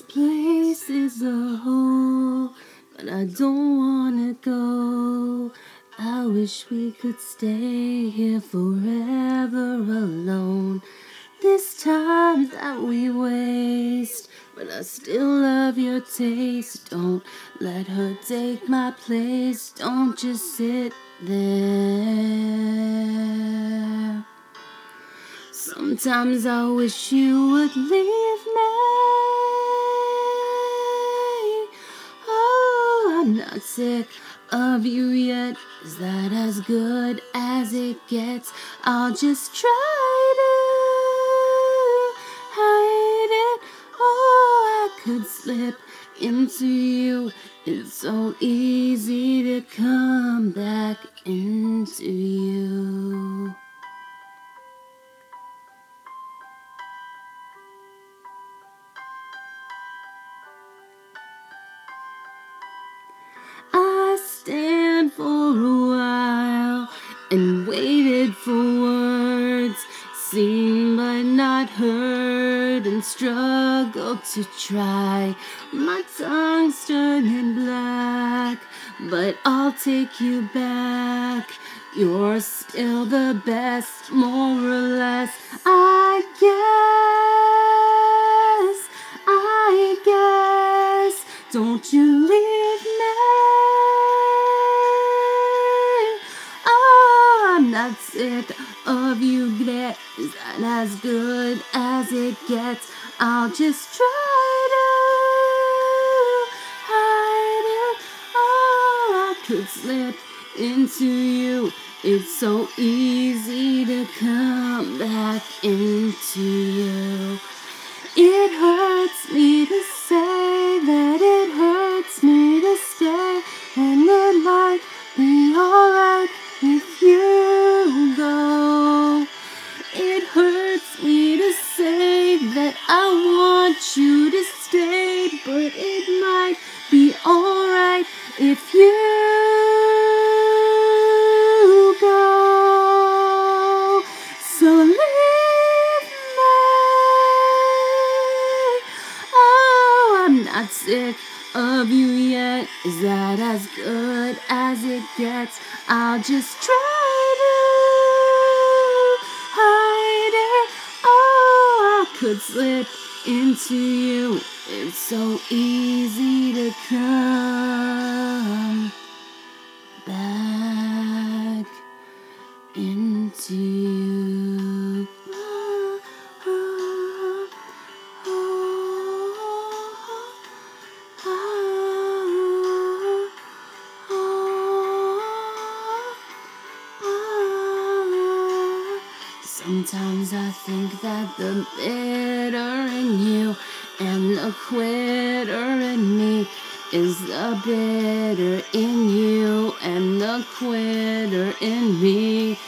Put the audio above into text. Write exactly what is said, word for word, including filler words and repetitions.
place is a hole, but I don't wanna go. I wish we could stay here forever alone. This time that we waste, but I still love your taste. Don't let her take my place. Don't just sit there. Sometimes I wish you would leave me. Oh, I'm not sick of you yet. Is that as good as it gets? I'll just try to hide it. Oh, I could slip into you. It's so easy to come back into you. I stand for a while and waited for words, seen but not heard, and struggled to try. My tongue's turning black, but I'll take you back. You're still the best, more or less. I guess, I guess. Don't you leave me. Oh, I'm not sick of you yet. Is that as good as it gets? I'll just try to hide it. Oh, I could slip into you. It's so easy to come back into you. It hurts me to say that it hurts me to stay, and it might be alright if you go. It hurts me to say that I want you to stay, but it might be alright if you go. So leave me. Oh, I'm not sick of you yet. Is that as good as it gets? I'll just try to hide it. Oh, I could slip into you. It's so easy to come back into you. Sometimes I think that the bitter in you and the quitter in me is the bitter in you and the quitter in me.